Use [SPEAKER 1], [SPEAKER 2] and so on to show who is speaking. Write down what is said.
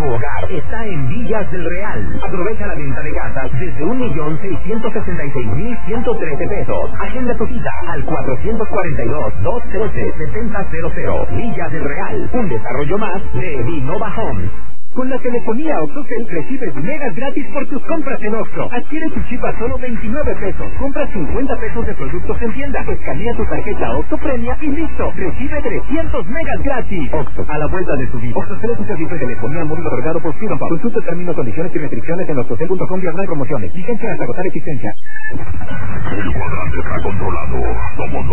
[SPEAKER 1] nuevo hogar está en Villas del Real. Aprovecha la venta de casas desde 1.666.113 pesos. Agenda tu cita al 442-213-7000. Villas del Real, un desarrollo más de Vinova Homes. Con la telefonía OxxoCell recibes megas gratis por tus compras en Oxxo. Adquiere tu chip a solo 29 pesos. Compra 50 pesos de productos en tienda. Escanea tu tarjeta Oxxo Premia y listo. Recibe 300 megas gratis. Oxxo, a la vuelta de tu vida. OxxoCell es un servicio de telefonía móvil otorgado por Freedom Pop. Consulta términos, condiciones y restricciones en oxxocell.com/promociones. Vigencia hasta agotar existencia.
[SPEAKER 2] El cuadrante está controlado. Somos